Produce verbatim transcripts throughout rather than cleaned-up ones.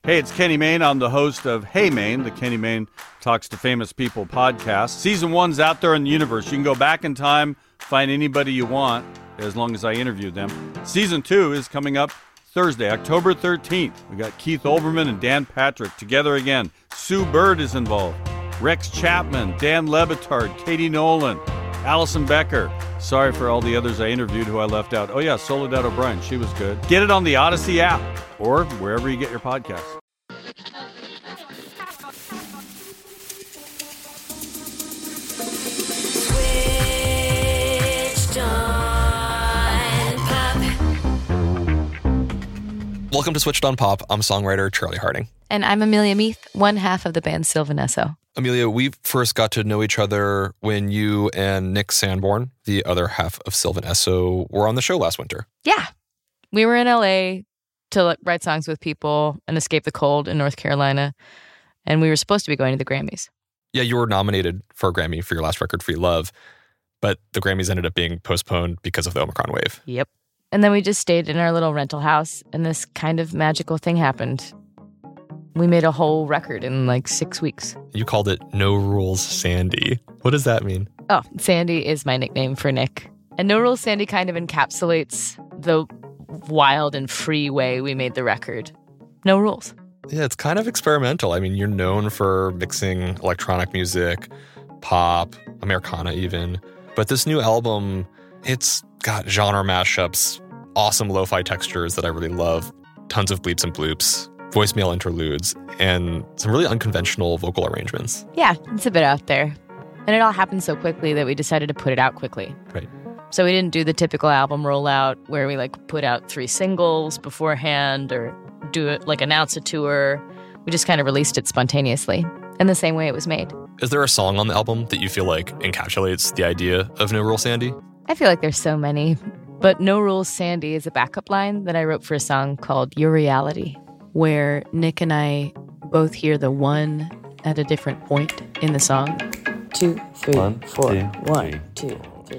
Hey, it's Kenny Mayne. I'm the host of Hey Mayne, the Kenny Mayne Talks to Famous People podcast. Season one's out there in the universe. You can go back in time, find anybody you want, as long as I interviewed them. Season two is coming up Thursday, October thirteenth. We got Keith Olbermann and Dan Patrick together again. Sue Bird is involved. Rex Chapman, Dan Le Batard, Katie Nolan, Allison Becker. Sorry for all the others I interviewed who I left out. Oh yeah, Soledad O'Brien, she was good. Get it on the Odyssey app or wherever you get your podcasts. Welcome to Switched on Pop. I'm songwriter Charlie Harding. And I'm Amelia Meath, one half of the band Sylvan Esso. Amelia, we first got to know each other when you and Nick Sanborn, the other half of Sylvan Esso, were on the show last winter. Yeah. We were in L A to like, write songs with people and escape the cold in North Carolina. And we were supposed to be going to the Grammys. Yeah, you were nominated for a Grammy for your last record, Free Love, but the Grammys ended up being postponed because of the Omicron wave. Yep. And then we just stayed in our little rental house, and this kind of magical thing happened. We made a whole record in like six weeks. You called it No Rules Sandy. What does that mean? Oh, Sandy is my nickname for Nick. And No Rules Sandy kind of encapsulates the wild and free way we made the record. No rules. Yeah, it's kind of experimental. I mean, you're known for mixing electronic music, pop, Americana even. But this new album, it's got genre mashups, awesome lo-fi textures that I really love, tons of bleeps and bloops, voicemail interludes, and some really unconventional vocal arrangements. Yeah, it's a bit out there. And it all happened so quickly that we decided to put it out quickly. Right. So we didn't do the typical album rollout where we like put out three singles beforehand or do it like announce a tour. We just kind of released it spontaneously in the same way it was made. Is there a song on the album that you feel like encapsulates the idea of No Rules Sandy? I feel like there's so many, but No Rules Sandy is a backup line that I wrote for a song called Your Reality, where Nick and I both hear the one at a different point in the song. Two, three, one, four, two, one, two, three.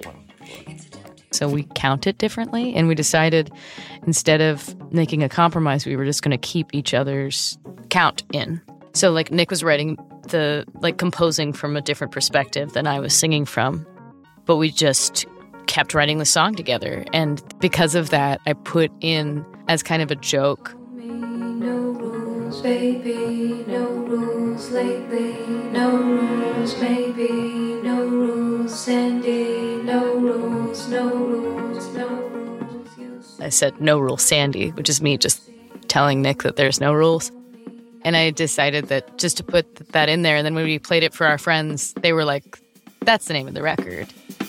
So we count it differently, and we decided instead of making a compromise, we were just going to keep each other's count in. So like Nick was writing the, like composing from a different perspective than I was singing from, but we just kept writing the song together. And because of that, I put in as kind of a joke. No rules, baby, no rules lately, no rules, maybe, no rules, Sandy, no rules, no rules, no rules. I said no rules, Sandy, which is me just telling Nick that there's no rules. And I decided that just to put that in there, and then when we played it for our friends, they were like, that's the name of the record.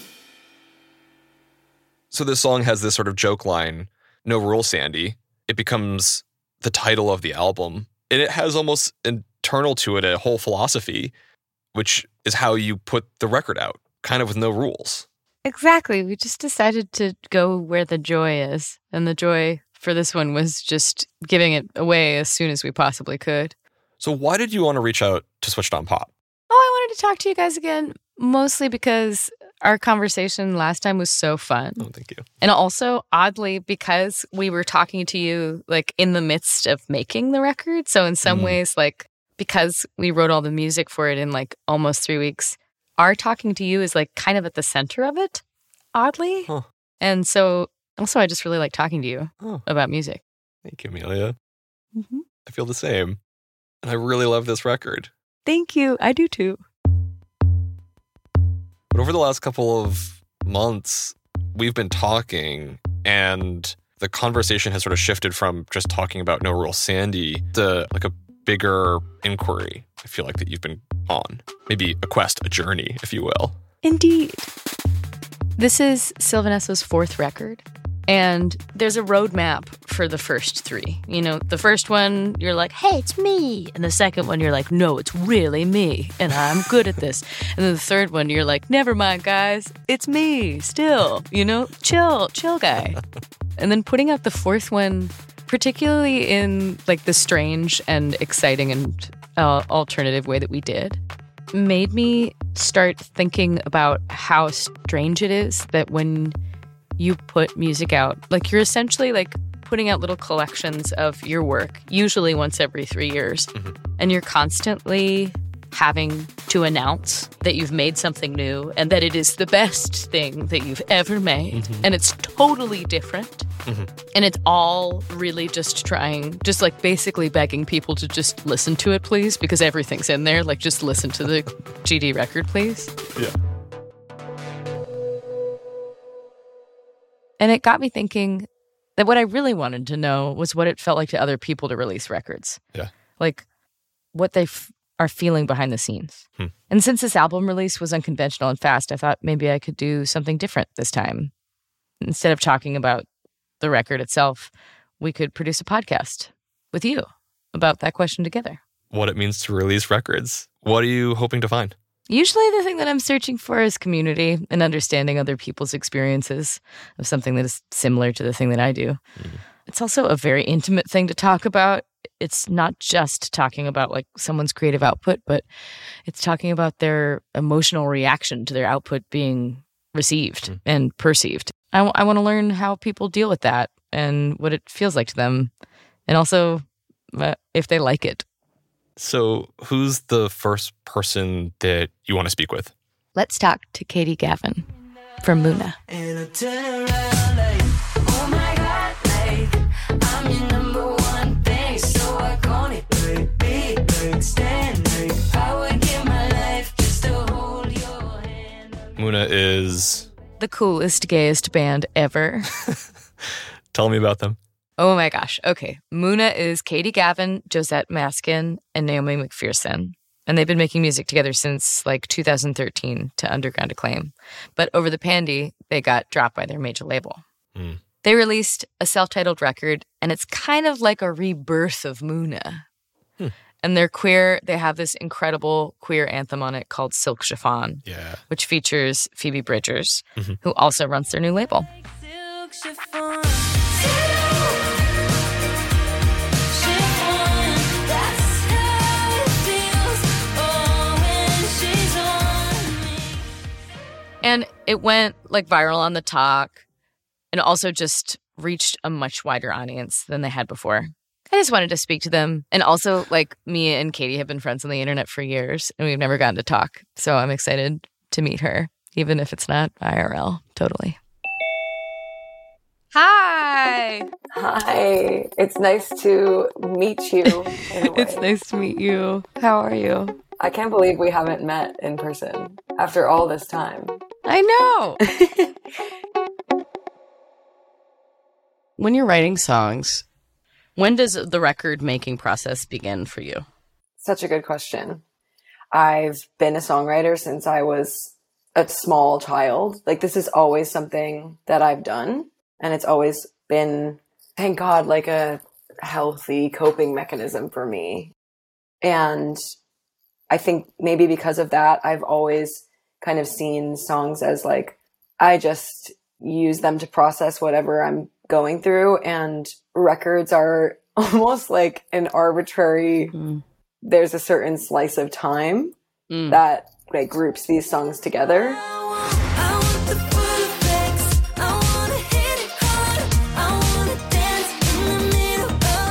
So this song has this sort of joke line, No Rules Sandy. It becomes the title of the album. And it has almost internal to it a whole philosophy, which is how you put the record out, kind of with no rules. Exactly. We just decided to go where the joy is. And the joy for this one was just giving it away as soon as we possibly could. So why did you want to reach out to Switched on Pop? Oh, I wanted to talk to you guys again, mostly because our conversation last time was so fun. Oh, thank you. And also, oddly, because we were talking to you like in the midst of making the record. So in some mm. ways, like because we wrote all the music for it in like almost three weeks, our talking to you is like kind of at the center of it, oddly. Huh. And so also, I just really like talking to you oh. about music. Thank you, Amelia. Mm-hmm. I feel the same. And I really love this record. Thank you. I do too. But over the last couple of months, we've been talking, and the conversation has sort of shifted from just talking about No Rules Sandy to like a bigger inquiry, I feel like, that you've been on. Maybe a quest, a journey, if you will. Indeed. This is Sylvan Esso's fourth record, and there's a roadmap for the first three. You know, the first one, you're like, hey, it's me. And the second one, you're like, no, it's really me, and I'm good at this. And then the third one, you're like, never mind, guys, it's me still. You know, chill, chill guy. And then putting out the fourth one, particularly in like the strange and exciting and uh, alternative way that we did, made me start thinking about how strange it is that when you put music out, like you're essentially like putting out little collections of your work, usually once every three years, Mm-hmm. and you're constantly having to announce that you've made something new and that it is the best thing that you've ever made. Mm-hmm. And it's totally different. Mm-hmm. And it's all really just trying, just like basically begging people to just listen to it, please, because everything's in there. Like, just listen to the G D record, please. Yeah. And it got me thinking that what I really wanted to know was what it felt like to other people to release records. Yeah. Like, what they f- are feeling behind the scenes. Hmm. And since this album release was unconventional and fast, I thought maybe I could do something different this time. Instead of talking about the record itself, we could produce a podcast with you about that question together. What it means to release records. What are you hoping to find? Usually the thing that I'm searching for is community and understanding other people's experiences of something that is similar to the thing that I do. Mm-hmm. It's also a very intimate thing to talk about. It's not just talking about like someone's creative output, but it's talking about their emotional reaction to their output being received Mm. and perceived. I, w- I want to learn how people deal with that and what it feels like to them, and also uh, if they like it. So who's the first person that you want to speak with? Let's talk to Katie Gavin from Muna. And I turn around like, oh my God, like, I'm your number one thing, so I call it break, big break, stand break. I would give my life just to hold your hand. Muna is... The coolest, gayest band ever. Tell me about them. Oh my gosh. Okay. Muna is Katie Gavin, Josette Maskin, and Naomi McPherson. And they've been making music together since like two thousand thirteen to underground acclaim. But over the pandy, they got dropped by their major label. Mm. They released a self-titled record, and it's kind of like a rebirth of Muna. Hmm. And they're queer. They have this incredible queer anthem on it called Silk Chiffon, Yeah. which features Phoebe Bridgers, Mhm. who also runs their new label. Silk chiffon, chiffon, that's how it feels, oh, when she's on me. And it went like viral on the talk and also just reached a much wider audience than they had before. I just wanted to speak to them. And also, like, me and Katie have been friends on the internet for years and we've never gotten to talk. So I'm excited to meet her, even if it's not I R L. Totally. Hi. Hi, it's nice to meet you. In a way. It's nice to meet you. How are you? I can't believe we haven't met in person after all this time. I know. When you're writing songs, when does the record making process begin for you? Such a good question. I've been a songwriter since I was a small child. Like, this is always something that I've done. And it's always been, thank God, like a healthy coping mechanism for me. And I think maybe because of that, I've always kind of seen songs as like, I just use them to process whatever I'm going through. And records are almost like an arbitrary, Mm. there's a certain slice of time Mm. that like groups these songs together. I want the full effects. I wanna hit it hard. I wanna dance in the middle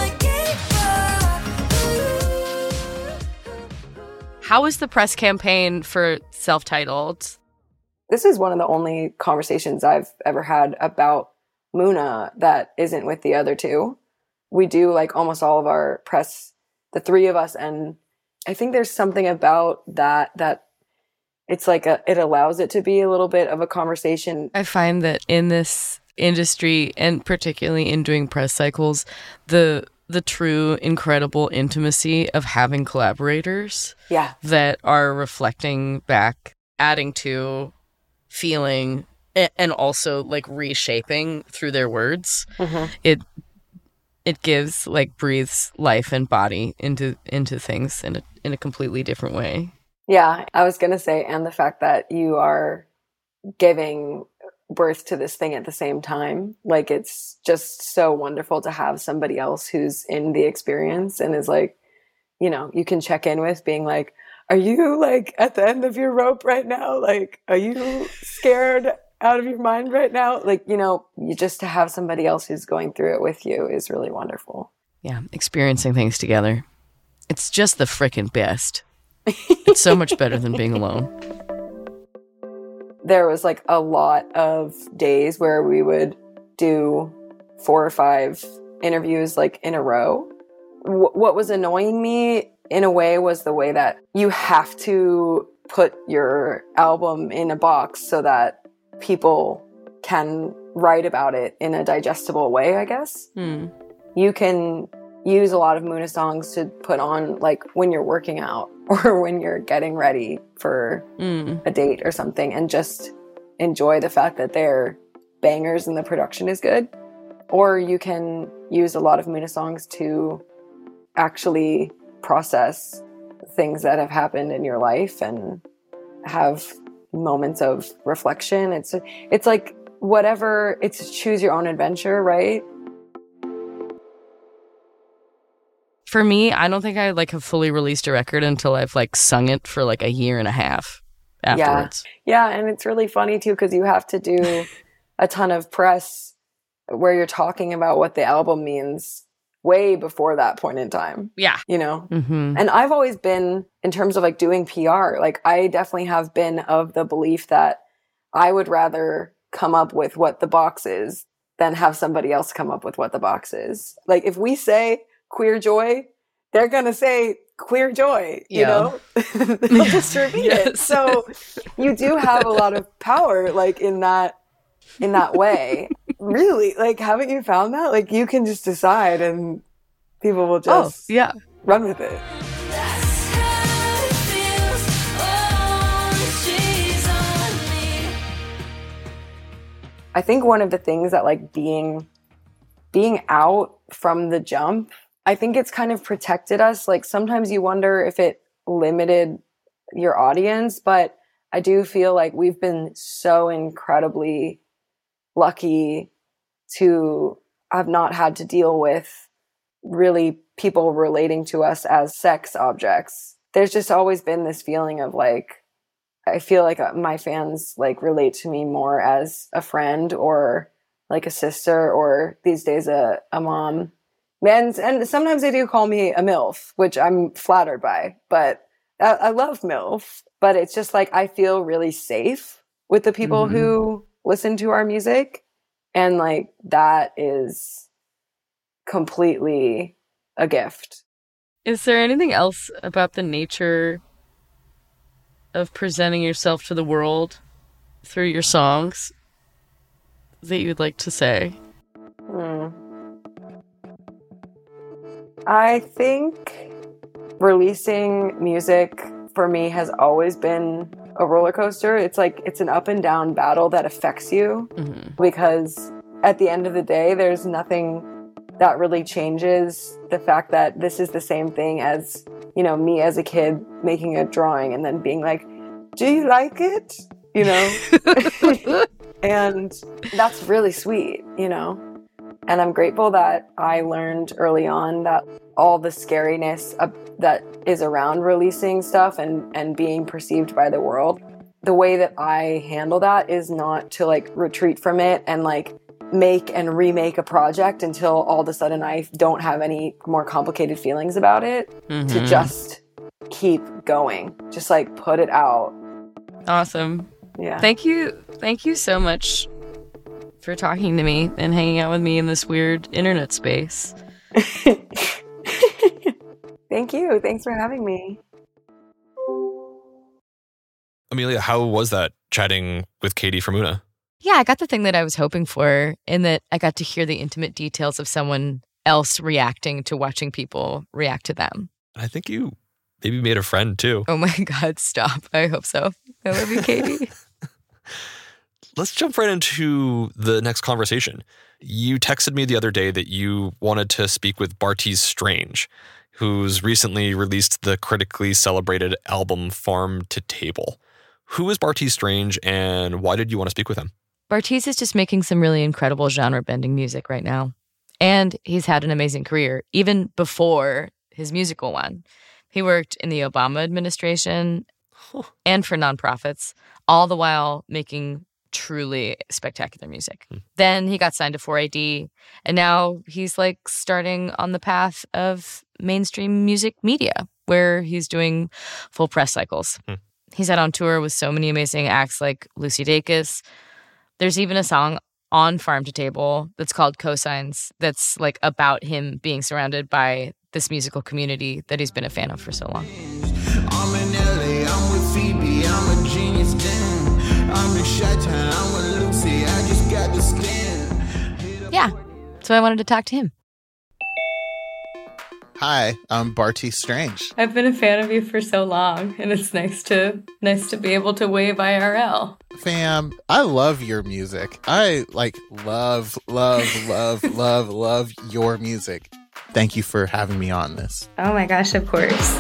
of a gay bar. How was the press campaign for Self-Titled? This is one of the only conversations I've ever had about Muna that isn't with the other two. We do like almost all of our press, the three of us, and I think there's something about that that it's like a, it allows it to be a little bit of a conversation. I find that in this industry, and particularly in doing press cycles, the the true incredible intimacy of having collaborators Yeah. that are reflecting back, adding to, feeling, a- and also like reshaping through their words. Mhm. It it gives like breathes life and body into into things in a in a completely different way. Yeah, I was going to say, and the fact that you are giving birth to this thing at the same time. Like, it's just so wonderful to have somebody else who's in the experience and is like, you know, you can check in with being like, are you like at the end of your rope right now? Like, are you scared out of your mind right now. Like, you know, you just to have somebody else who's going through it with you is really wonderful. Yeah, experiencing things together. It's just the frickin' best. It's so much better than being alone. There was like a lot of days where we would do four or five interviews like in a row. W- what was annoying me in a way was the way that you have to put your album in a box so that people can write about it in a digestible way, I guess. Hmm. You can use a lot of Muna songs to put on like when you're working out or when you're getting ready for Mm. a date or something and just enjoy the fact that they're bangers and the production is good. Or you can use a lot of Muna songs to actually process things that have happened in your life and have moments of reflection. It's it's like whatever, it's choose your own adventure, right? For me, I don't think I like have fully released a record until I've like sung it for like a year and a half afterwards. Yeah, and it's really funny too because you have to do a ton of press where you're talking about what the album means way before that point in time. Yeah. You know? Mm-hmm. And I've always been, in terms of like doing P R, like I definitely have been of the belief that I would rather come up with what the box is than have somebody else come up with what the box is. Like if we say queer joy, they're going to say queer joy, you Yeah. know? They'll just repeat it. Yes. So you do have a lot of power like in that in that way. Really? Like haven't you found that? Like you can just decide and people will Oh, just yeah. run with it. That's how it feels. Oh, she's on me. I think one of the things that like being being out from the jump, I think it's kind of protected us. Like sometimes you wonder if it limited your audience, but I do feel like we've been so incredibly lucky to have not had to deal with really people relating to us as sex objects. There's just always been this feeling of like, I feel like my fans like relate to me more as a friend or like a sister or these days a, a mom. And, and sometimes they do call me a MILF, which I'm flattered by, but I, I love MILF. But it's just like I feel really safe with the people Mhm. who listen to our music. And like that is completely a gift. Is there anything else about the nature of presenting yourself to the world through your songs that you'd like to say? Hmm. I think releasing music for me has always been a roller coaster. It's like it's an up and down battle that affects you Mm-hmm. because at the end of the day, there's nothing that really changes the fact that this is the same thing as, you know, me as a kid making a drawing and then being like, do you like it? You know? And that's really sweet, you know? And I'm grateful that I learned early on that all the scariness of, that is around releasing stuff and, and being perceived by the world, the way that I handle that is not to like retreat from it and like make and remake a project until all of a sudden I don't have any more complicated feelings about it, Mm-hmm. to just keep going, just like put it out. Awesome. Yeah. Thank you. Thank you so much for talking to me and hanging out with me in this weird internet space. Thank you. Thanks for having me. Amelia, how was that chatting with Katie from Muna? Yeah, I got the thing that I was hoping for in that I got to hear the intimate details of someone else reacting to watching people react to them. I think you maybe made a friend too. Oh my God, stop. I hope so. I love you, Katie. Let's jump right into the next conversation. You texted me the other day that you wanted to speak with Bartees Strange, who's recently released the critically celebrated album Farm to Table. Who is Bartees Strange and why did you want to speak with him? Bartees is just making some really incredible genre-bending music right now. And he's had an amazing career, even before his musical one. He worked in the Obama administration Huh. and for nonprofits, all the while making truly spectacular music. Mm. Then he got signed to four A D, and now he's like starting on the path of mainstream music media, where he's doing full press cycles. Mm. He's out on tour with so many amazing acts like Lucy Dacus. There's even a song on Farm to Table that's called Cosigns that's like about him being surrounded by this musical community that he's been a fan of for so long. I'm in L A, I'm with Phoebe, I'm a genius then. I'm in Chi-Town, I'm with Lucy, I just got the skin. Yeah, so I wanted to talk to him. Hi, I'm Barty Strange. I've been a fan of you for so long, and it's nice to nice to be able to wave I R L. Fam, I love your music. I like love, love, love, love, love your music. Thank you for having me on this. Oh my gosh, of course.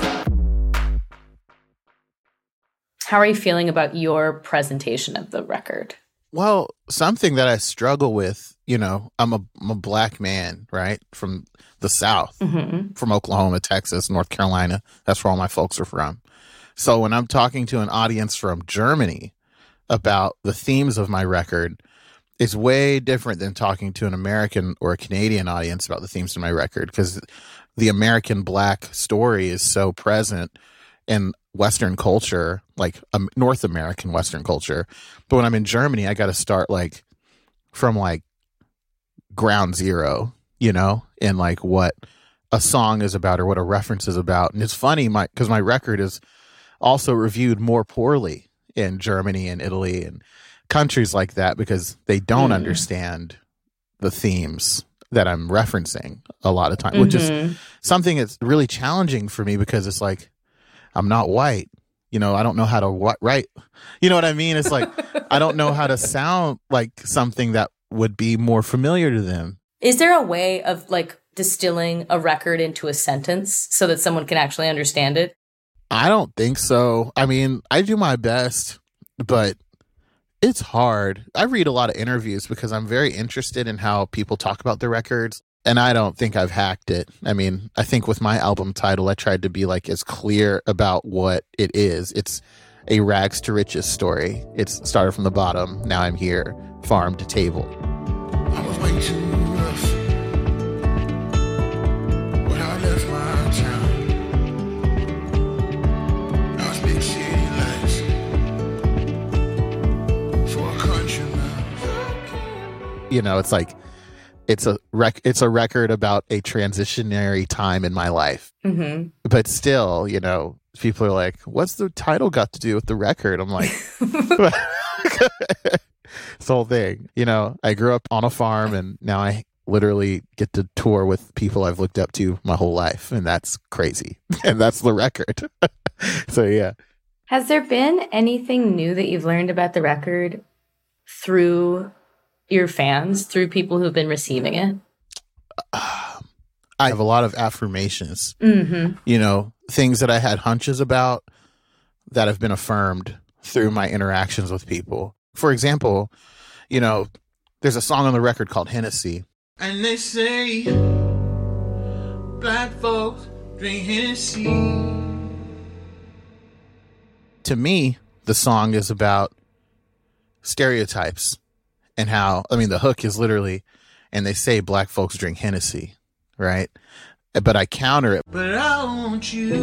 How are you feeling about your presentation of the record? Well, something that I struggle with, you know, I'm a, I'm a black man, right, from the South, mm-hmm. from Oklahoma, Texas, North Carolina. That's where all my folks are from. So when I'm talking to an audience from Germany about the themes of my record, it's way different than talking to an American or a Canadian audience about the themes of my record, because the American black story is so present in Western culture, like um, North American Western culture. But when I'm in Germany, I got to start like from like ground zero, you know, and like what a song is about or what a reference is about. And it's funny, my because my record is also reviewed more poorly in Germany and Italy and countries like that, because they don't mm. understand the themes that I'm referencing a lot of time, mm-hmm. which is something that's really challenging for me, because it's like, I'm not white, you know, I don't know how to what write, you know what I mean? It's like, I don't know how to sound like something that would be more familiar to them. Is there a way of like distilling a record into a sentence so that someone can actually understand it? I don't think so. I mean, I do my best, but it's hard. I read a lot of interviews because I'm very interested in how people talk about their records. And I don't think I've hacked it. I mean, I think with my album title, I tried to be like as clear about what it is. It's a rags to riches story. It's started from the bottom. Now I'm here, farm to table. I was way too rough when I left my town. I was big city lights for a country now. You know, it's like, It's a rec- It's a record about a transitionary time in my life. Mm-hmm. But still, you know, people are like, what's the title got to do with the record? I'm like, this whole thing. You know, I grew up on a farm, and now I literally get to tour with people I've looked up to my whole life. And that's crazy. And that's the record. So, yeah. Has there been anything new that you've learned about the record through your fans, through people who've been receiving it? Uh, I have a lot of affirmations, mm-hmm. you know, things that I had hunches about that have been affirmed through my interactions with people. For example, you know, there's a song on the record called Hennessy. And they say black folks drink Hennessy. To me, the song is about stereotypes. And how, I mean, the hook is literally, and they say black folks drink Hennessy, right? But I counter it. But I want you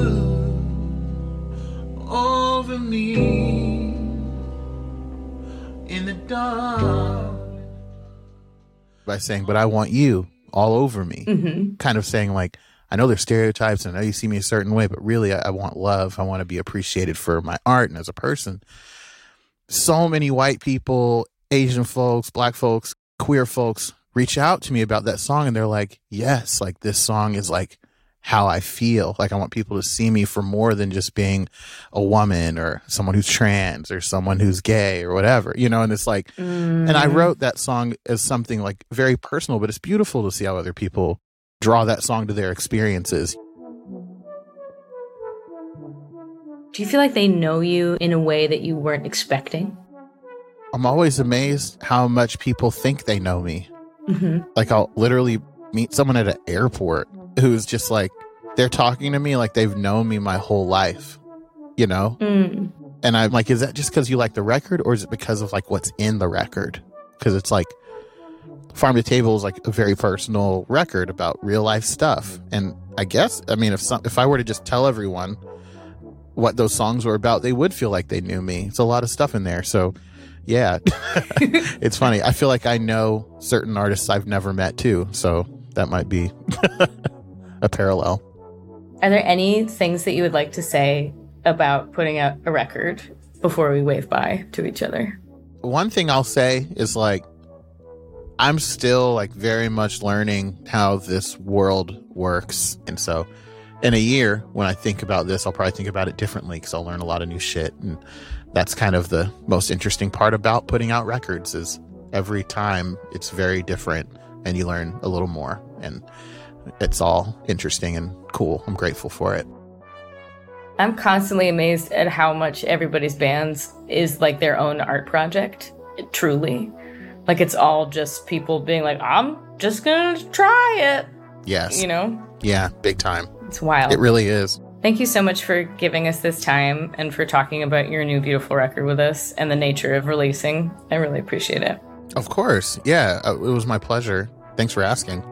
over me in the dark. By saying, but I want you all over me. Mm-hmm. Kind of saying like, I know there's stereotypes and I know you see me a certain way, but really I, I want love. I want to be appreciated for my art and as a person. So many white people, Asian folks, black folks, queer folks reach out to me about that song, and they're like, yes, like this song is like how I feel. Like I want people to see me for more than just being a woman or someone who's trans or someone who's gay or whatever, you know? And it's like, mm. and I wrote that song as something like very personal, but it's beautiful to see how other people draw that song to their experiences. Do you feel like they know you in a way that you weren't expecting? I'm always amazed how much people think they know me. Mm-hmm. Like I'll literally meet someone at an airport who's just like, they're talking to me like they've known me my whole life, you know? Mm. And I'm like, is that just because you like the record, or is it because of like what's in the record? Because it's like Farm to Table is like a very personal record about real life stuff. And I guess, I mean, if some, if I were to just tell everyone what those songs were about, they would feel like they knew me. It's a lot of stuff in there. So yeah, it's funny. I feel like I know certain artists I've never met too. So that might be a parallel. Are there any things that you would like to say about putting out a record before we wave bye to each other? One thing I'll say is like, I'm still like very much learning how this world works. And so in a year, when I think about this, I'll probably think about it differently because I'll learn a lot of new shit. And that's kind of the most interesting part about putting out records is every time it's very different and you learn a little more. And it's all interesting and cool. I'm grateful for it. I'm constantly amazed at how much everybody's bands is like their own art project, truly. Like it's all just people being like, I'm just gonna try it. Yes. You know? Yeah, big time. It's wild. It really is. Thank you so much for giving us this time and for talking about your new beautiful record with us and the nature of releasing. I really appreciate it. Of course. Yeah, uh, it was my pleasure. Thanks for asking.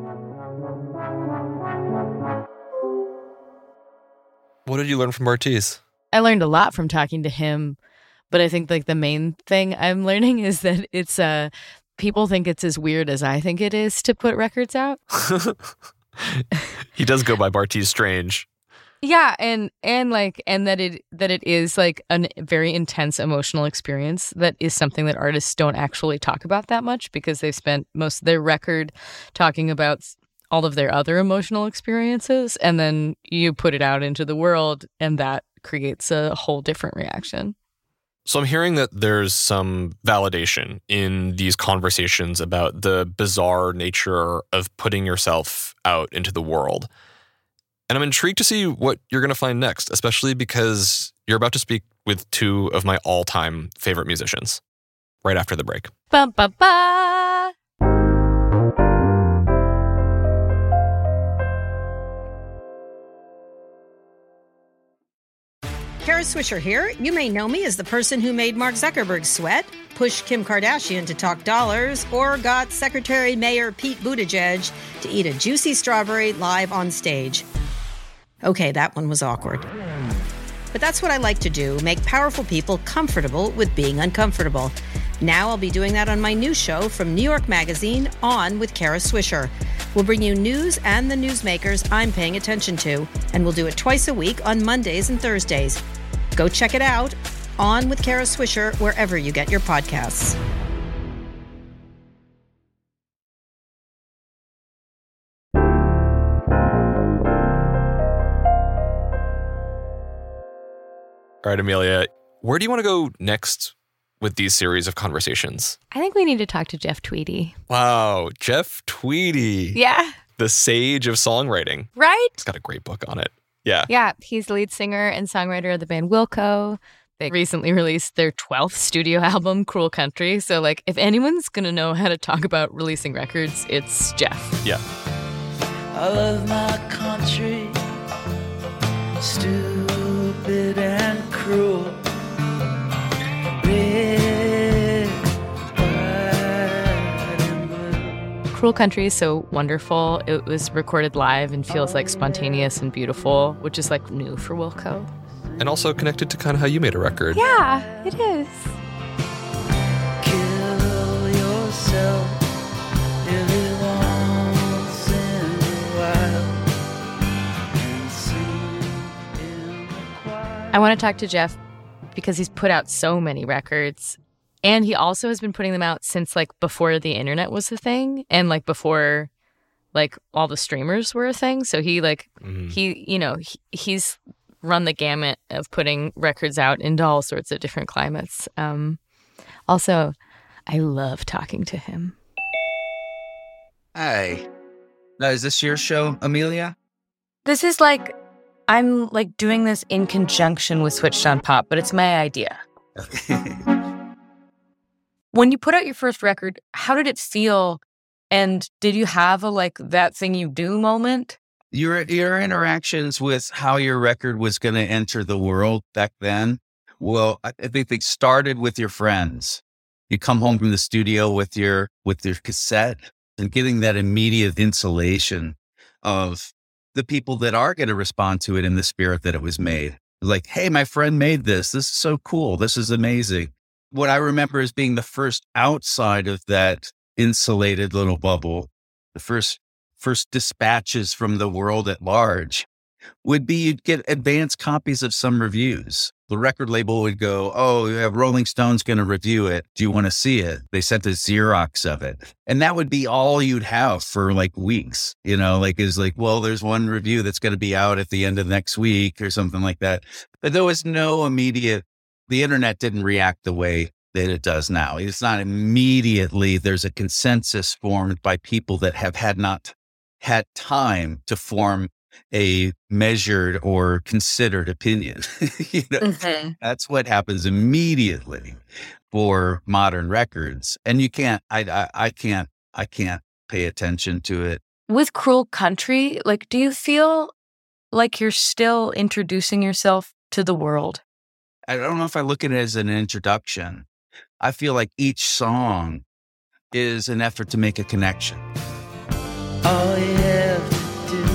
What did you learn from Bartees? I learned a lot from talking to him, but I think like the main thing I'm learning is that it's uh people think it's as weird as I think it is to put records out. He does go by Bartees Strange. Yeah, and and like and that it that it is like a very intense emotional experience that is something that artists don't actually talk about that much because they've spent most of their record talking about all of their other emotional experiences, and then you put it out into the world and that creates a whole different reaction. So I'm hearing that there's some validation in these conversations about the bizarre nature of putting yourself out into the world. And I'm intrigued to see what you're going to find next, especially because you're about to speak with two of my all-time favorite musicians right after the break. Ba ba ba. Kara Swisher here. You may know me as the person who made Mark Zuckerberg sweat, pushed Kim Kardashian to talk dollars, or got Secretary Mayor Pete Buttigieg to eat a juicy strawberry live on stage. Okay, that one was awkward. But that's what I like to do, make powerful people comfortable with being uncomfortable. Now I'll be doing that on my new show from New York Magazine, On with Kara Swisher. We'll bring you news and the newsmakers I'm paying attention to, and we'll do it twice a week on Mondays and Thursdays. Go check it out, On with Kara Swisher, wherever you get your podcasts. All right, Amelia, where do you want to go next with these series of conversations? I think we need to talk to Jeff Tweedy. Wow, Jeff Tweedy. Yeah. The sage of songwriting. Right? He's got a great book on it. Yeah. Yeah, he's the lead singer and songwriter of the band Wilco. They recently released their twelfth studio album, Cruel Country. So, like, if anyone's going to know how to talk about releasing records, it's Jeff. Yeah. I love my country, stupid and cruel. Red, white, and blue. Cruel Country is so wonderful. It was recorded live and feels like spontaneous and beautiful, which is like new for Wilco. And also connected to kind of how you made a record. Yeah, it is. Kill yourself every once in a while and sing in the choir. I want to talk to Jeff because he's put out so many records, and he also has been putting them out since like before the internet was a thing and like before like all the streamers were a thing. So he like mm-hmm. he you know he, he's run the gamut of putting records out into all sorts of different climates. Um, also, I love talking to him. Hey, now is this your show, Amelia? This is like, I'm like doing this in conjunction with Switched on Pop, but it's my idea. When you put out your first record, how did it feel? And did you have a like that thing you do moment? Your your interactions with how your record was going to enter the world back then Well, I I think they started with your friends. You come home from the studio with your with your cassette and getting that immediate insulation of the people that are going to respond to it in the spirit that it was made. Like, hey, my friend made this. This is so cool. This is amazing. What I remember as being the first outside of that insulated little bubble, the first first dispatches from the world at large would be you'd get advanced copies of some reviews. The record label would go, oh, yeah, Rolling Stone's going to review it. Do you want to see it? They sent a Xerox of it. And that would be all you'd have for like weeks, you know, like is like, well, there's one review that's going to be out at the end of next week or something like that. But there was no immediate, the internet didn't react the way that it does now. It's not immediately, there's a consensus formed by people that have had not had time to form a measured or considered opinion. you know, Mhm. that's what happens immediately for modern records. And you can't, I, I, I can't, I can't pay attention to it. With Cruel Country, like, do you feel like you're still introducing yourself to the world? I don't know if I look at it as an introduction. I feel like each song is an effort to make a connection. All you have to do,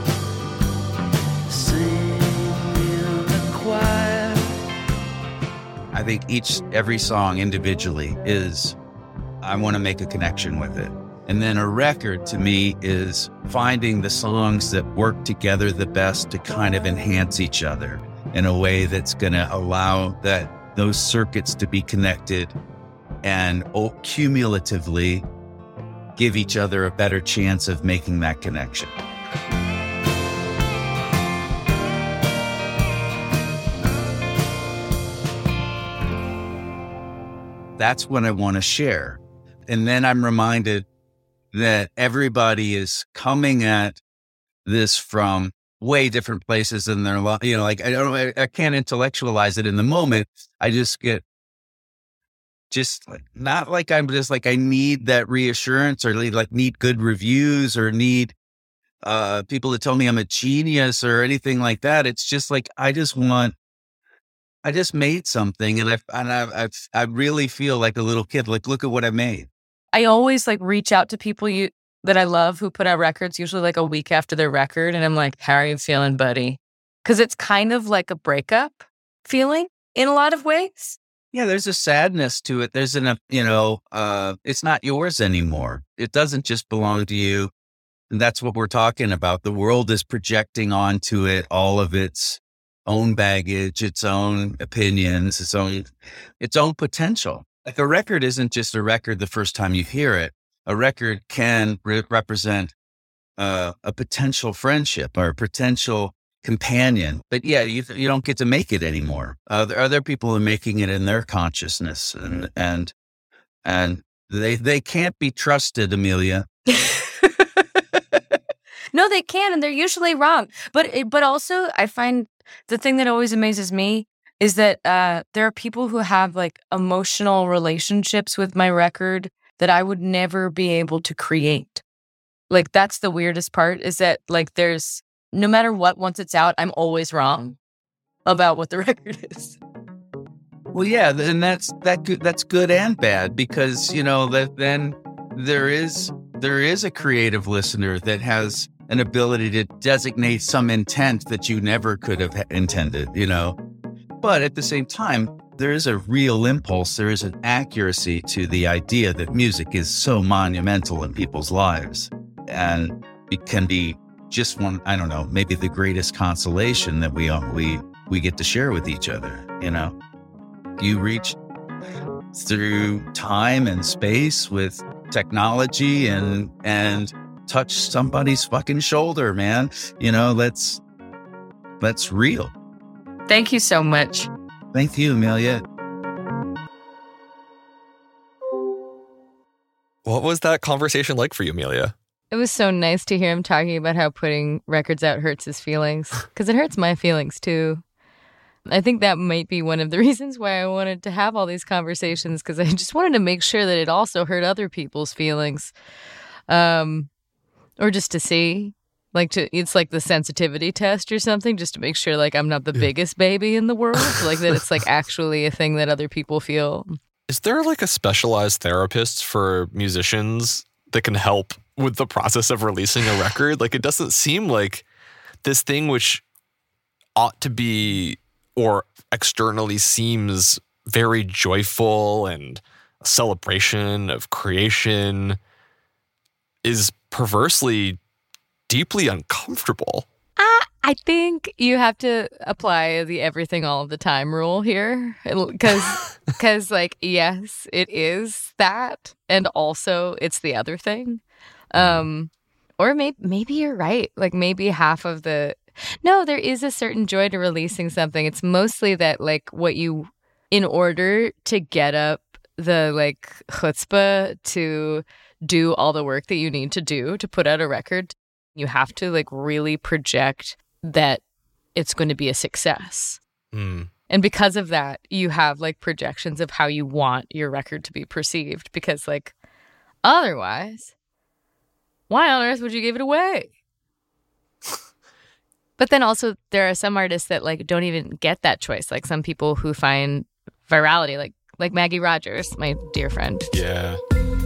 sing in the choir. I think each, every song individually is, I want to make a connection with it. And then a record to me is finding the songs that work together the best to kind of enhance each other in a way that's going to allow that those circuits to be connected and oh, cumulatively give each other a better chance of making that connection. That's what I want to share. And then I'm reminded that everybody is coming at this from way different places in their life. You know, like I don't, I, I can't intellectualize it in the moment. I just get, just like, not like I'm just like, I need that reassurance or like need good reviews or need uh, people to tell me I'm a genius or anything like that. It's just like, I just want, I just made something and I, and I, I, I really feel like a little kid, like, look at what I made. I always like reach out to people you that I love who put out records, usually like a week after their record. And I'm like, how are you feeling, buddy? Because it's kind of like a breakup feeling in a lot of ways. Yeah, there's a sadness to it. There's an, you know, uh, it's not yours anymore. It doesn't just belong to you. And that's what we're talking about. The world is projecting onto it all of its own baggage, its own opinions, its own, its own potential. Like a record isn't just a record the first time you hear it. A record can re- represent uh, a potential friendship or a potential companion. But yeah, you you don't get to make it anymore. Uh, there are other people who are making it in their consciousness, and and and they they can't be trusted, Amelia. No, they can, and they're usually wrong. But it- but also, I find the thing that always amazes me is that uh, there are people who have like emotional relationships with my record that I would never be able to create. Like that's the weirdest part is that like there's no matter what, once it's out, I'm always wrong about what the record is. Well, yeah, and that's that good, that's good and bad because you know that then there is there is a creative listener that has an ability to designate some intent that you never could have intended, you know. But at the same time, there is a real impulse, there is an accuracy to the idea that music is so monumental in people's lives. And it can be just one, I don't know, maybe the greatest consolation that we we we get to share with each other, you know. You reach through time and space with technology and and touch somebody's fucking shoulder, man. You know, that's that's real. Thank you so much. Thank you, Amelia. What was that conversation like for you, Amelia? It was so nice to hear him talking about how putting records out hurts his feelings, because it hurts my feelings too. I think that might be one of the reasons why I wanted to have all these conversations, because I just wanted to make sure that it also hurt other people's feelings, um, or just to see Like to, it's like the sensitivity test or something, just to make sure like I'm not the biggest baby in the world. Like that it's like actually a thing that other people feel. Is there like a specialized therapist for musicians that can help with the process of releasing a record? Like it doesn't seem like this thing which ought to be or externally seems very joyful and a celebration of creation is perversely deeply uncomfortable. Uh, I think you have to apply the everything all of the time rule here. Because, because like, yes, it is that. And also it's the other thing. Um, or maybe, maybe you're right. Like maybe half of the... No, there is a certain joy to releasing something. It's mostly that like what you... In order to get up the like chutzpah to do all the work that you need to do to put out a record, you have to like really project that it's going to be a success. Mm. And because of that, you have like projections of how you want your record to be perceived. Because like otherwise, why on earth would you give it away? But then also there are some artists that like don't even get that choice. Like some people who find virality, like like Maggie Rogers, my dear friend. Yeah.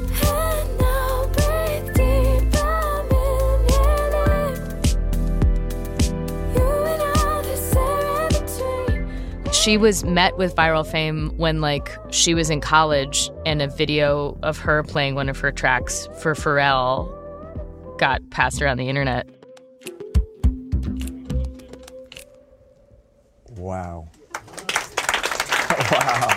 She was met with viral fame when like she was in college and a video of her playing one of her tracks for Pharrell got passed around the internet. Wow. Wow.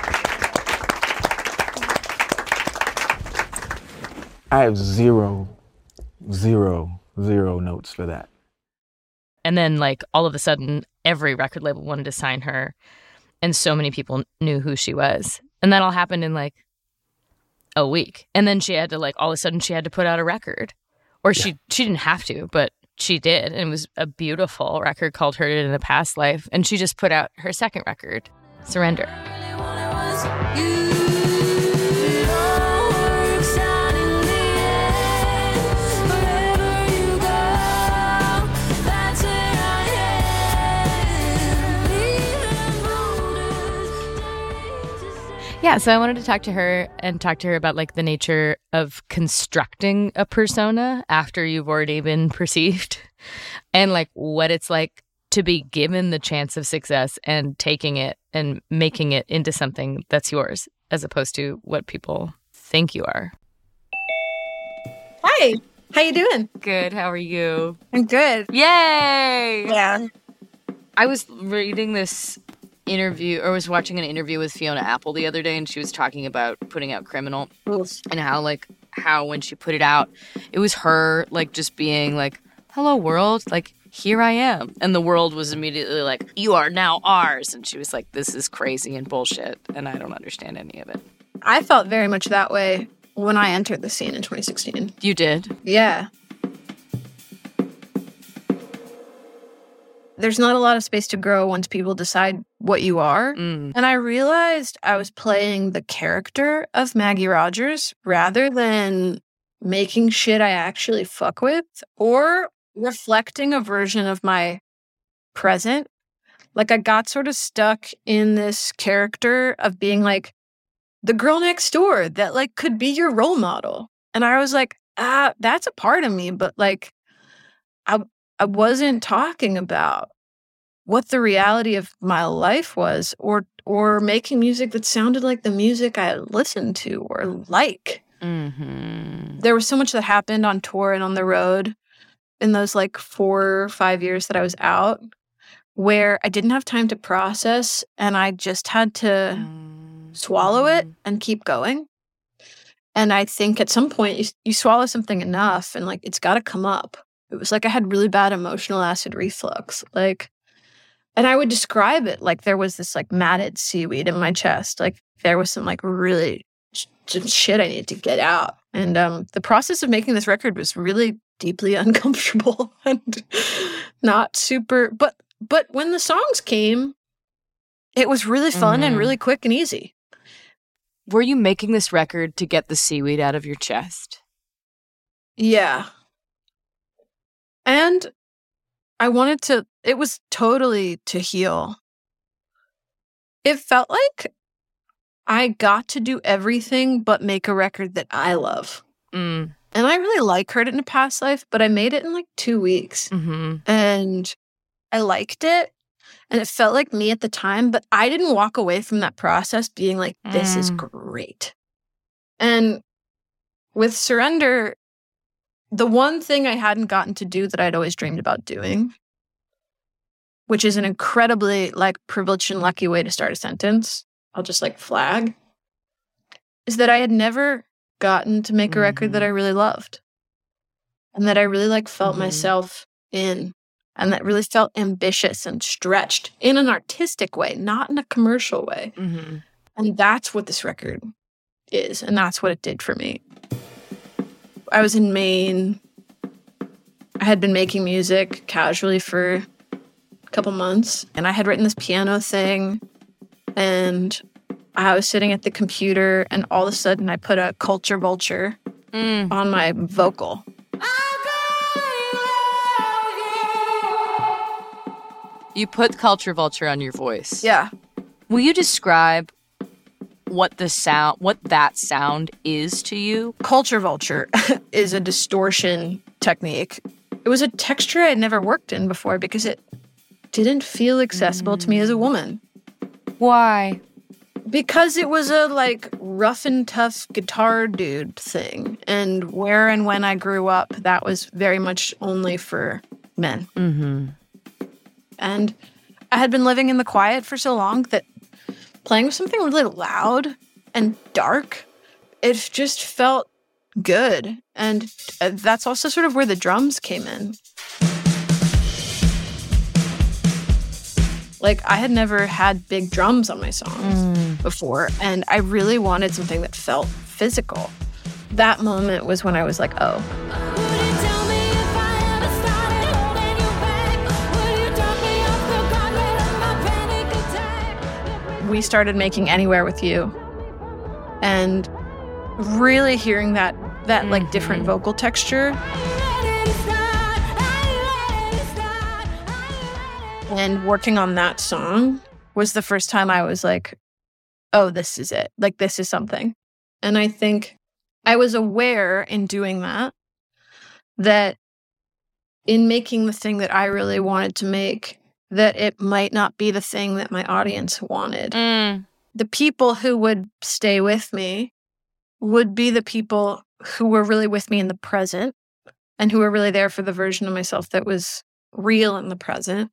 I have zero, zero, zero notes for that. And then like all of a sudden, every record label wanted to sign her. And so many people knew who she was. And that all happened in like a week. And then she had to like, all of a sudden she had to put out a record. Or yeah. she she didn't have to, but she did. And it was a beautiful record called Heard It in a Past Life. And she just put out her second record, Surrender. Yeah, so I wanted to talk to her and talk to her about like the nature of constructing a persona after you've already been perceived and like what it's like to be given the chance of success and taking it and making it into something that's yours as opposed to what people think you are. Hi, how you doing? Good, how are you? I'm good. Yay! Yeah. I was reading this interview or was watching an interview with Fiona Apple the other day, and she was talking about putting out Criminal Oof. and how like how when she put it out it was her like just being like, hello world, like here I am, and the world was immediately like, you are now ours, and she was like, this is crazy and bullshit and I don't understand any of it. I felt very much that way when I entered the scene in twenty sixteen. You did? Yeah. There's not a lot of space to grow once people decide what you are. Mm. And I realized I was playing the character of Maggie Rogers rather than making shit I actually fuck with or reflecting a version of my present. Like I got sort of stuck in this character of being like the girl next door that like could be your role model. And I was like, ah, that's a part of me, but like I I wasn't talking about what the reality of my life was or or making music that sounded like the music I listened to or like. Mm-hmm. There was so much that happened on tour and on the road in those like four or five years that I was out where I didn't have time to process and I just had to mm-hmm. swallow it and keep going. And I think at some point you, you swallow something enough and like it's got to come up. It was like I had really bad emotional acid reflux. Like, and I would describe it like there was this like matted seaweed in my chest. Like there was some like really sh- shit I needed to get out. And um, the process of making this record was really deeply uncomfortable and not super. But but when the songs came, it was really fun mm-hmm. and really quick and easy. Were you making this record to get the seaweed out of your chest? Yeah. And I wanted to, it was totally to heal. It felt like I got to do everything but make a record that I love. Mm. And I really like Heard It in a Past Life, but I made it in like two weeks. Mm-hmm. And I liked it. And it felt like me at the time, but I didn't walk away from that process being like, this mm. is great. And with Surrender, the one thing I hadn't gotten to do that I'd always dreamed about doing, which is an incredibly like privileged and lucky way to start a sentence, I'll just like flag, is that I had never gotten to make a mm-hmm. record that I really loved and that I really like felt mm-hmm. myself in, and that really felt ambitious and stretched in an artistic way, not in a commercial way. Mm-hmm. And that's what this record is, and that's what it did for me. I was in Maine. I had been making music casually for a couple months, and I had written this piano thing, and I was sitting at the computer, and all of a sudden I put a Culture Vulture mm. on my vocal. You put Culture Vulture on your voice. Yeah. Will you describe what the sound, what that sound is to you? Culture Vulture is a distortion technique. It was a texture I'd never worked in before because it didn't feel accessible mm. to me as a woman. Why? Because it was a, like, rough and tough guitar dude thing. And where and when I grew up, that was very much only for men. Mm-hmm. And I had been living in the quiet for so long that playing with something really loud and dark, it just felt good. And that's also sort of where the drums came in. Like, I had never had big drums on my songs mm. before, and I really wanted something that felt physical. That moment was when I was like, oh. We started making Anywhere with You, and really hearing that, that mm-hmm. like, different vocal texture. And working on that song was the first time I was like, oh, this is it. Like, this is something. And I think I was aware in doing that, that in making the thing that I really wanted to make, that it might not be the thing that my audience wanted. Mm. The people who would stay with me would be the people who were really with me in the present and who were really there for the version of myself that was real in the present.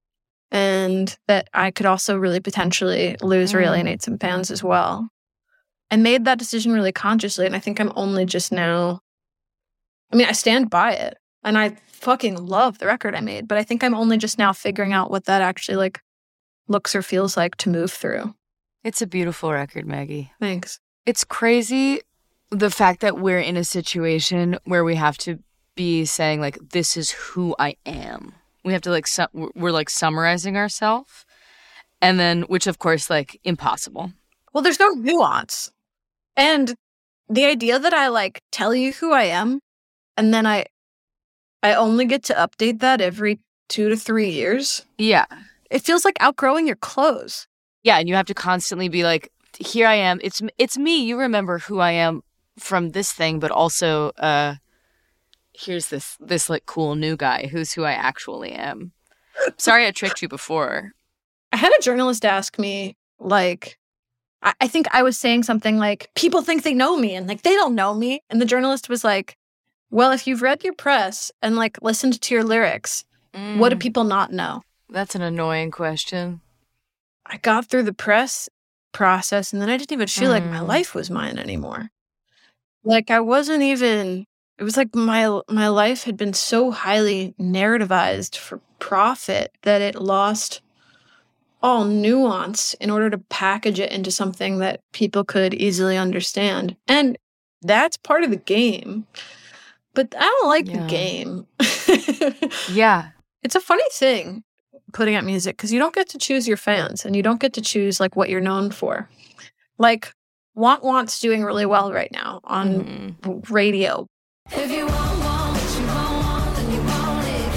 And that I could also really potentially lose or alienate some fans as well. I made that decision really consciously, and I think I'm only just now... I mean, I stand by it, and I fucking love the record I made, but I think I'm only just now figuring out what that actually, like, looks or feels like to move through. It's a beautiful record, Maggie. Thanks. It's crazy, the fact that we're in a situation where we have to be saying, like, this is who I am. We have to, like, su- we're, like, summarizing ourselves. And then, which, of course, like, impossible. Well, there's no nuance. And the idea that I, like, tell you who I am, and then I I only get to update that every two to three years. Yeah. It feels like outgrowing your clothes. Yeah, and you have to constantly be like, here I am. It's it's me. You remember who I am from this thing, but also... uh here's this, this like, cool new guy who's who I actually am. Sorry I tricked you before. I had a journalist ask me, like, I, I think I was saying something like, people think they know me, and, like, they don't know me. And the journalist was like, well, if you've read your press and, like, listened to your lyrics, mm. what do people not know? That's an annoying question. I got through the press process, and then I didn't even feel mm. like my life was mine anymore. Like, I wasn't even... It was like my my life had been so highly narrativized for profit that it lost all nuance in order to package it into something that people could easily understand. And that's part of the game. But I don't like yeah. the game. Yeah. It's a funny thing, putting out music, because you don't get to choose your fans, and you don't get to choose, like, what you're known for. Like, Want Want's doing really well right now on mm-hmm. radio. If you want, want what you want, want, then you want it.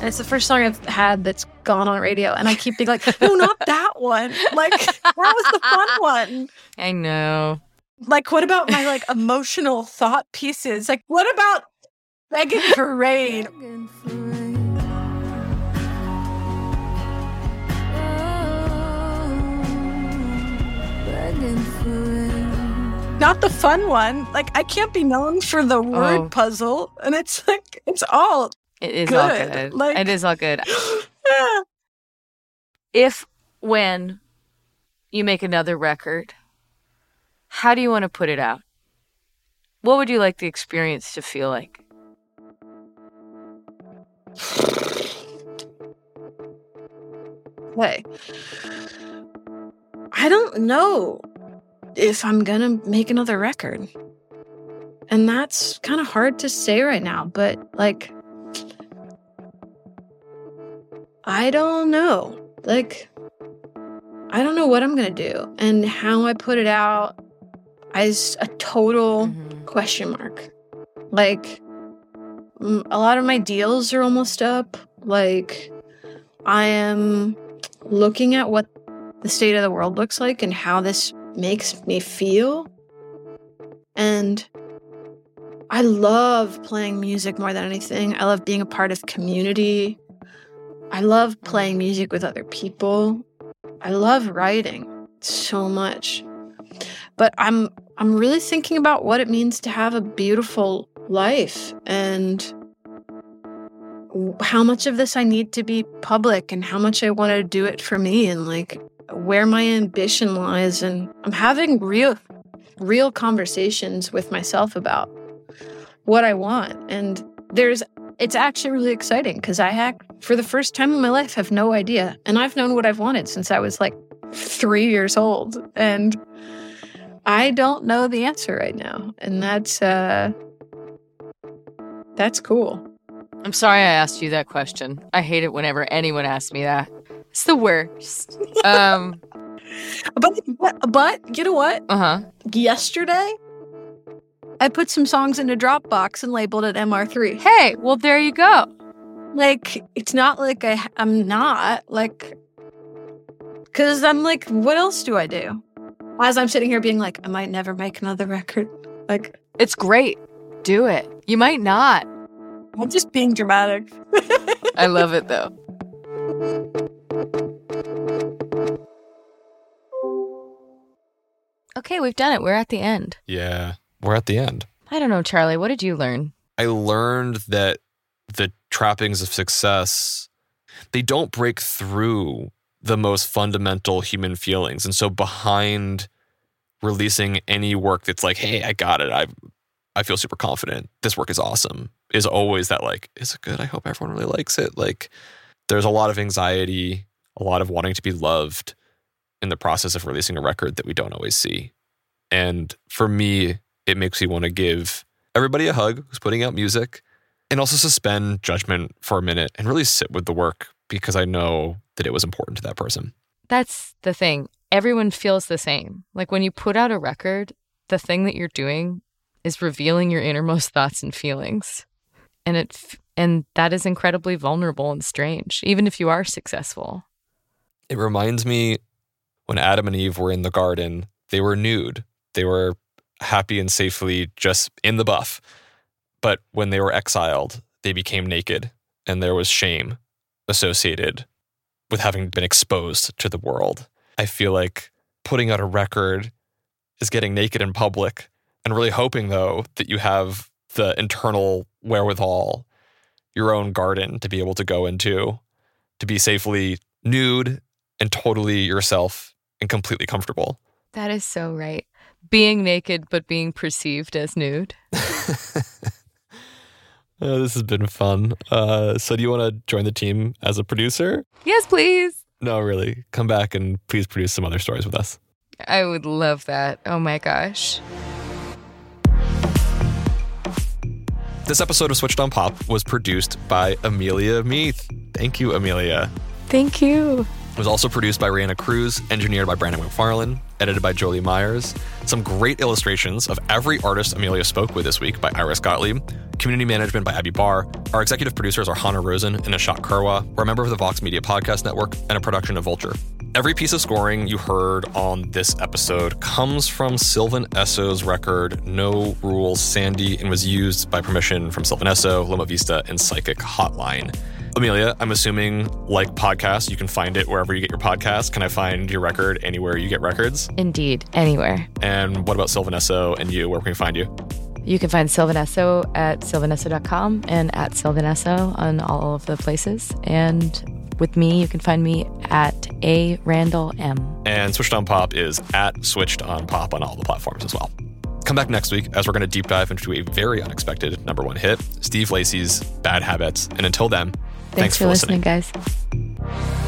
And it's the first song I've had that's gone on radio. And I keep being like, no, not that one. Like, that was the fun one. I know. Like, what about my, like, emotional thought pieces? Like, what about Begging for Rain? Not the fun one. Like, I can't be known for the word Oh. puzzle. And it's like, it's all It is good. all good. Like, it is all good. yeah. If, when you make another record, how do you want to put it out? What would you like the experience to feel like? Hey, I don't know if I'm gonna make another record. And that's kind of hard to say right now, but like, I don't know. Like, I don't know what I'm gonna do. And how I put it out is a total question mark. Like, mm, a lot of my deals are almost up. Like, I am looking at what the state of the world looks like and how this makes me feel. And I love playing music more than anything. I love being a part of community. I love playing music with other people. I love writing so much. But I'm I'm really thinking about what it means to have a beautiful life and how much of this I need to be public and how much I want to do it for me and like where my ambition lies. And I'm having real, real conversations with myself about what I want. And there's, it's actually really exciting because I, ha- for the first time in my life, have no idea. And I've known what I've wanted since I was like three years old. And I don't know the answer right now. And that's, uh, that's cool. I'm sorry I asked you that question. I hate it whenever anyone asks me that. It's the worst. Um, but, but, but you know what? Uh-huh. Yesterday, I put some songs into Dropbox and labeled it M R three. Hey, well, there you go. Like, it's not like I, I'm not, like, because I'm like, what else do I do? As I'm sitting here being like, I might never make another record. Like, it's great. Do it. You might not. I'm just being dramatic. I love it, though. Okay, we've done it. We're at the end. Yeah, we're at the end. I don't know, Charlie. What did you learn? I learned that the trappings of success, they don't break through the most fundamental human feelings. And so behind releasing any work that's like, hey, I got it. I I feel super confident. This work is awesome. Is always that like, is it good? I hope everyone really likes it. Like, there's a lot of anxiety, a lot of wanting to be loved in the process of releasing a record that we don't always see. And for me, it makes me want to give everybody a hug who's putting out music and also suspend judgment for a minute and really sit with the work because I know that it was important to that person. That's the thing. Everyone feels the same. Like when you put out a record, the thing that you're doing is revealing your innermost thoughts and feelings. And it f- and that is incredibly vulnerable and strange, even if you are successful. It reminds me when Adam and Eve were in the garden, they were nude. They were happy and safely just in the buff. But when they were exiled, they became naked, and there was shame associated with having been exposed to the world. I feel like putting out a record is getting naked in public and really hoping, though, that you have the internal wherewithal, your own garden to be able to go into, to be safely nude and totally yourself and completely comfortable. That is so right. Being naked, but being perceived as nude. Uh, this has been fun. Uh, so do you want to join the team as a producer? Yes, please. No, really. Come back and please produce some other stories with us. I would love that. Oh my gosh. This episode of Switched on Pop was produced by Amelia Meath. Thank you, Amelia. Thank you. It was also produced by Rihanna Cruz, engineered by Brandon McFarlane, edited by Jolie Myers. Some great illustrations of every artist Amelia spoke with this week by Iris Gottlieb, Community management by Abby Barr. Our executive producers are Hannah Rosen and Ashok Kurwa. We're a member of the Vox Media Podcast Network and a production of Vulture. Every piece of scoring you heard on this episode comes from Sylvan Esso's record, No Rules Sandy, and was used by permission from Sylvan Esso, Loma Vista, and Psychic Hotline. Amelia, I'm assuming, like podcasts, you can find it wherever you get your podcasts. Can I find your record anywhere you get records? Indeed, anywhere. And what about Sylvan Esso and you? Where can we find you? You can find Sylvan Esso at sylvan esso dot com and at Sylvan Esso on all of the places. And with me, you can find me at A Randall M. And Switched on Pop is at Switched on Pop on all the platforms as well. Come back next week as we're going to deep dive into a very unexpected number one hit, Steve Lacy's Bad Habits. And until then, thanks, thanks for, for listening, listening, guys.